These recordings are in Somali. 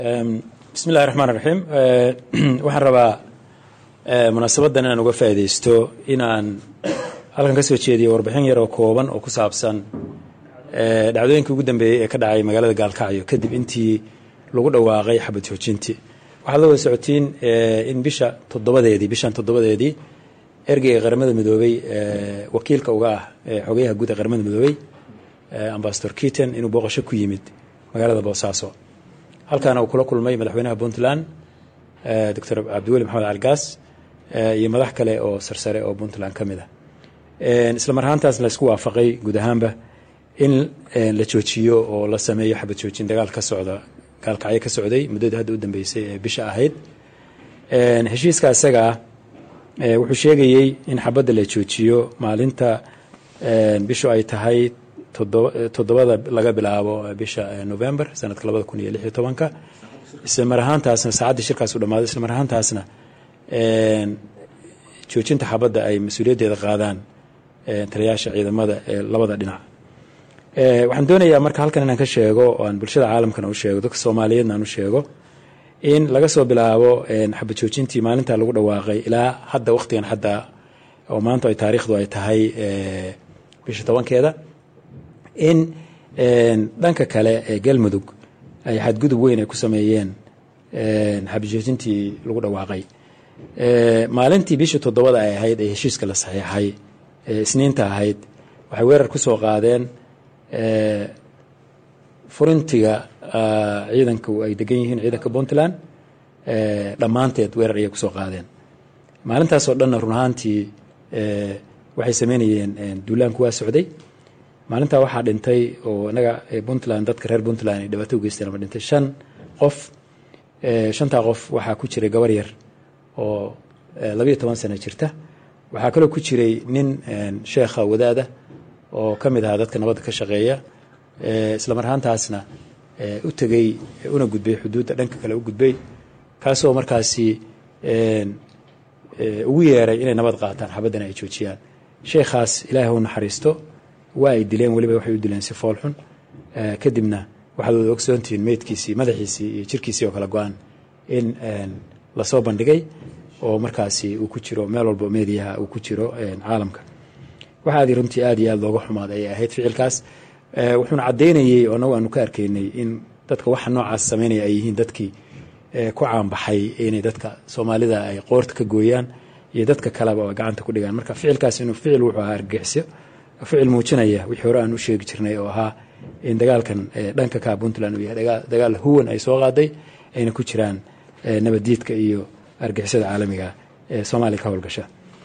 بسم الله الرحمن الرحيم waxaan rabaa munaasabadan inaan uga faa'iideysto inaan halkan ka soo jeediyo warbixin yar oo kooban oo ku saabsan dhacdooyinkii ugu dambeeyay ee ka dhacay magaalada Gaalkacyo kadib intii lagu dhawaaqay xabad joojintii waxaa la socotiin in bishan toddobadeedii ergeyga qaramada midoobay wakiilka uga ah xogayaha guud ee qaramada midoobay ambassador Keaton inuu booqasho ku yimid magaalada Boosaaso halkaana uu kula kulmay madaxweynaha Puntland Dr. Cabdiweli Maxamed Algaas iyo madax kale oo sarsare oo Puntland kamid ah isla marhaantaas la isku waafaqay guud ahaanba in la joojiyo oo la sameeyo xabad joojin dagaal ka socda Gaalkacyo ka socday muddada hadda u dambeysay ee bisha ahayd heshiiska asaga wuxuu sheegayay in xabadda la joojiyo maalinta bishu ay tahay toddobada laga bilaabo bisha November sanadka 2016 isla marhaantaasna saacadii shirkaas u dhamaaday isla marhaantaasna joojinta xabadda ay mas'uuliyadeeda qaadaan taliyaasha ciidamada ee labada dhinac waxaan doonayaa marka halkan inaan ka sheego oo aan bulshada caalamkana u sheego dadka Soomaaliyeedna aan u sheego in laga soo bilaabo xabad joojintii maalinta lagu dhawaaqay ilaa hadda waqtigan hadda oo maanta ay taariikhdu ay tahay bisha 10keeda in dhanka kale ee Galmudug ay xadgudub weyn ay ku sameeyeen xabad joojintii lagu dhawaaqay maalintii bisha 7 ay ahayd ee heshiiska la saxiixay isniinta ahayd waxay weerar ku soo qaadeen furintiga ciidanku ay degan yihiin ciidanka Puntland dhamaanteed weerar ay ku soo qaadeen maalintaas oo dhan run ahaantii waxay sameeyeen duulaan kuwa socday maalinta waxaa dhintay oo anaga Puntland dadka reer Puntland ay dhibaato u geysteen ama dhintay 5 qof 5 qof waxaa ku jiray gabar yar oo 12 sano jirta waxaa kale ku jiray nin sheekha wadaada oo kamid ah dadka nabadda ka shaqeeya isla marhaantaasna u tagay una gudbay xuduudda dhanka kale u gudbay kaasoo markaasi ugu yeeray inay nabad qaataan xabadana ay joojiyaan sheekhaas ilaahay uu naxariisto waa ay dileen waliba waxay u dileen si fool xun kadibna waxaad wada ogsoontiin meedkiisii madaxiisii iyo jirkiisii oo kala go'an in la soo bandhigay oo markaasi uu ku jiro meel walba meediyaha uu ku jiro caalamka waxaad runtii aad iyo aad looga xumaaday ay ahayd ficilkaas wuxuuna cadeynayay oo aanu ka arkaynay in dadka waxa noocaas sameynaya ay yihiin dadkii ku caanbaxay inay dadka Soomaalida ay qoorta ka gooyaan iyo dadka kaleba oo gacanta ku dhigaan marka ficilkaas inuu ficil wuxuu ahaa argagixisyo ficil muujinaya wixii hore aan u sheegi jirnay oo ahaa in dagaalkan dhanka ka Puntland uu yahay dagaal huwan ay soo qaaday ayna ku jiraan nabadiidka iyo argagixisada caalamiga ee Soomaaliya ka howlgasha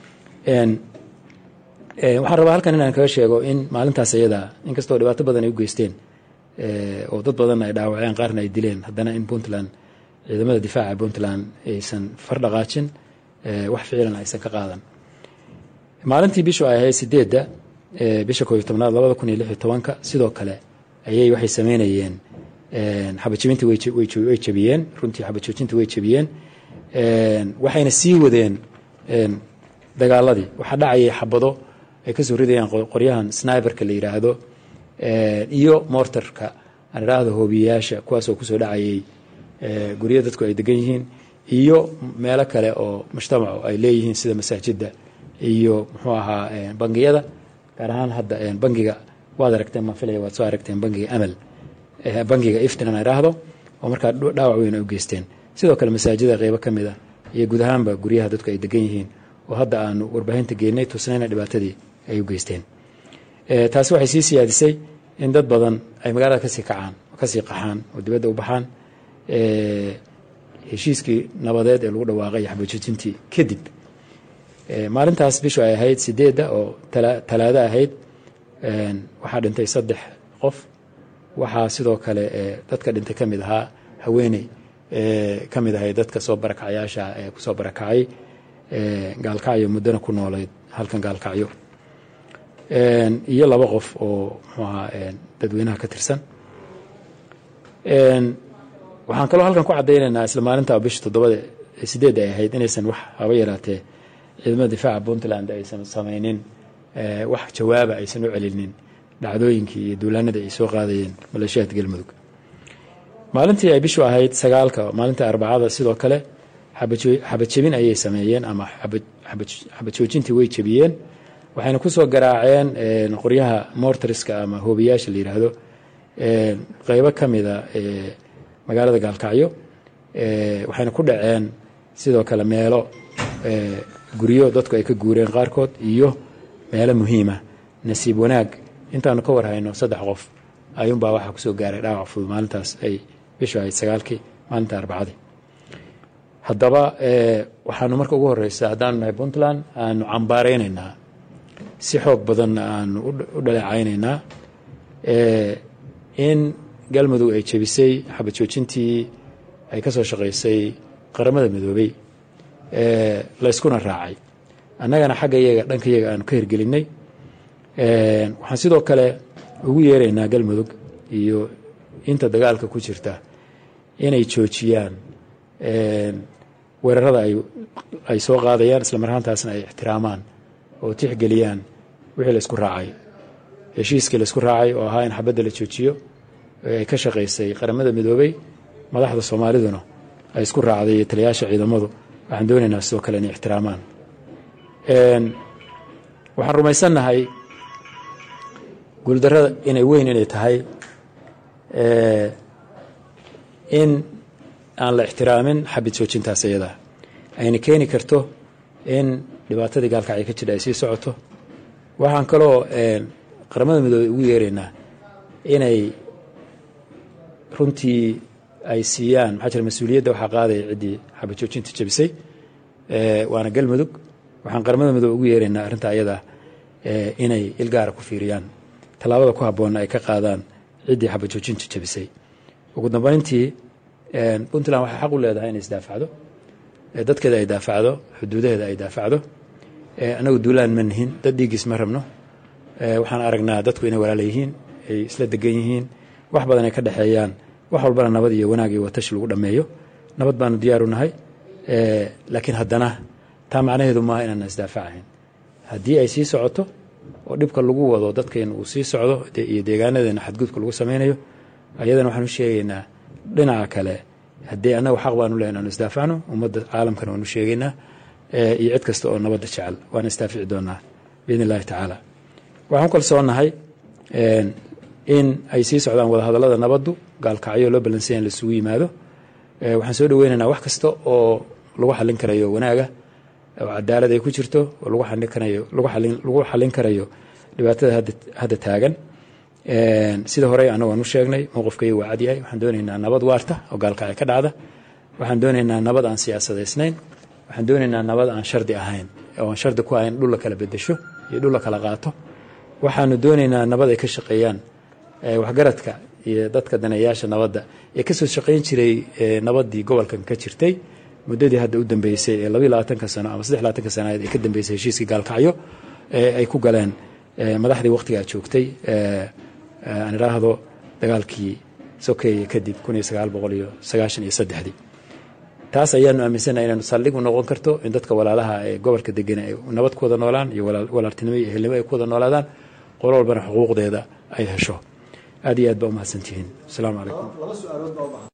waxaan rabaa halkan inaan kaga sheego in maalintaas iyada inkastoo dhibaato badan ay u geysteen oo dad badan ay dhaawaceen qaarna ay dileen haddana in Puntland ciidamada difaaca Puntland aysan fardhaqaajin wax ficilan aysan ka qaadan maalintii bishu ay ahayd 8 bisha 11 2016 sidoo kale ayay waxay sameeyeen xabad joojintii way jabiyeen runtii xabad joojintii way jabiyeen waxayna sii wadeen dagaaladii waxa dhacay xabado ay ka soo ridayaan qoryahan sniperka la yiraahdo iyo mortarka aan raahdo hoobiyaasha kuwaas oo ku soo dhacayay guriga dadku ay degan yihiin iyo meelo kale oo mujtamacu ay leeyihiin sida masaajidda iyo muxuu ahaa bangiyada gaar ahaan hadda bangiga waad aragteen ma filaya waad soo aragteen bangiga Amal bangiga Iftiin aan raahdo oo marka dhaawac weyn u geysteen sidoo kale masaajidda qaybo kamid ah iyo guud ahaanba guriyaha dadku ay degan yihiin oo hadda aan warbaahinta geynay tusnayna dhibaatadii ay u geysteen taasi waxay sii siyaadisay in dad badan ay magaalada ka sii qaxaan oo dibadda u baxaan heshiiskii nabadeed ee lagu dhawaaqay xabad joojintii kadib maalintaas bishu ay ahayd 8 oo talaado ahayd waxaa dhintay 3 qof waxaa sidoo kale dadka dhintay kamid ahaa haweeney kamid ahay dadka soo barakacayaasha ee ku soo barakacay Gaalkacyo muddana ku noolayd halkan Gaalkacyo iyo 2 qof oo muxuu ahaa dadweynaha ka tirsan waxaan kaloo halkan ku cadeynaynaa isla maalinta bisha 8 ay ahayd inaysan wax haba yaraatee ciidamada difaaca Puntland aysan sameeynin wax jawaab aysan u celinin dhacdooyinkii iyo duulaanada ay soo qaadayeen maleeshiyada Galmudug maalintii ay bishu ahayd 9 maalinta arbacada sidoo kale xabad jebin ayay sameeyeen ama xabad joojintii way jebiyeen waxayna ku soo garaaceen qoryaha mortarska ama hoobiyaasha la yiraahdo qaybo kamida magaalada Gaalkacyo waxayna ku dhaceen sidoo kale meelo guriyo dadku ay ka guureen qaarkood iyo meelo muhiim ah nasiib wanaag intaanu ka warhayno 3 qof ayuun baa waxa ku soo gaaray dhaawac fudud maalintaas ay bishu ay 9 maalinta arbacada haddaba waxaanu marka ugu horeysa hadaan nahay Puntland aanu cambaareynaa si xoog badan aanu u dhaleecaynaa in galmudug ay jabisay xabad joojintii ay ka soo shaqeysay qaramada midoobay la iskuna raacay annagana xagga iyaga dhanka iyaga aanu ka hirgelinay waxaan sidoo kale ugu yeeraynaa galmudug iyo inta dagaalka ku jirta inay joojiyaan weerarada ay soo qaadayaan isla marhaantaasna ay ixtiraamaan oo tixgeliyaan wixii la isku raacay heshiiskii la isku raacay oo ahaa in xabadda la joojiyo ay ka shaqeysay qaramada midoobay madaxda Soomaaliduna ay isku raacday taliyaasha ciidamadu waxaan doonaynaa sidoo kale inay ixtiraamaan waxaan rumaysanahay guuldarrada inay weyn inay tahay in aan la ixtiraamin xabad joojintaas iyada ayna keeni karto in dhibaatadii Gaalkacyo ka jira ay sii socoto waxaan kaloo qaramada midoobay ugu yeeraynaa inay runtii ay siiyaan maxaa mas'uuliyadda waxa qaaday cidii xabad joojinta jabisay waana galmudug waxaan qaramada midoobay ugu yeeraynaa arinta iyada inay ilgaar ku fiiriyaan talaabada ku habboon ay ka qaadaan cidii xabad joojinta jabisay ugu dambeyntii Puntland waxa xaq u leedahay inay isdaafacdo dadkeeda ay daafacdo xuduudaheeda ay daafacdo anagu duulaan ma nihin dad dhiigis ma rabno waxaan aragnaa dadku inay walaal yihiin ay isla degan yihiin wax badan ay ka dhaxeeyaan wax walbana nabad iyo wanaag iyo watash lagu dhameeyo nabad baanu diyaar u nahay laakiin haddana taa macnaheedu ma inaan isdaafacayn haddii ay sii socoto oo dhibka lagu wado dadkeen uu sii socdo iyo deegaanadeena xadgudubka lagu sameynayo ayadana waxaan u sheegaynaa dhinaca kale haddii anagu xaq baanu leenahay inaan isdaafacno ummadda caalamkana waanu sheegaynaa iyo cid kasta oo nabadda jecel waan isdaafici doonaa biidni illaahi tacaala waxaan kalsoonahay in ay sii socdaan wadahadallada nabaddu Gaalkacyo loo balansiyan la isugu yimaado waxaan soo dhaweynaynaa wax kasta oo lagu xallin karayo wanaaga oo cadaalad ay ku jirto oo lagu xallin karayo dhibaatada hadda taagan sida hore anagu aanu sheegnay mowqifkaygu waa cad yahay waxaan doonaynaa nabad waarta oo Gaalkacyo ka dhacda waxaan doonaynaa nabad aan siyaasadaysnayn waxaan doonaynaa nabad aan shardi ahayn oo aan shardi ku ahayn dhul la kala bedesho iyo dhul la kala qaato waxaanu doonaynaa nabad ay ka shaqeeyaan waxgaradka iyo dadka daneeyaasha nabadda ee ka soo shaqeyn jiray nabadii gobolkan ka jirtay muddadii hadda u dambeysay ee 22 sano ama 23 sano ay ka dambeysay heshiiskii Gaalkacyo ay ku galeen madaxdii waqtiga joogtay aan raahdo dagaalkii sokeeye kadib 1993 taas ayaanu aaminsanahay inaan saldhig u noqon karto in dadka walaalaha ee gobolka degan ay nabad ku wada noolaan iyo walaaltinimo iyo ehelnimo ay ku wada noolaadaan qolo walbana xuquuqdeeda ay hesho aad iyo aad baa u mahadsantihiin. Assalaamu calaykum.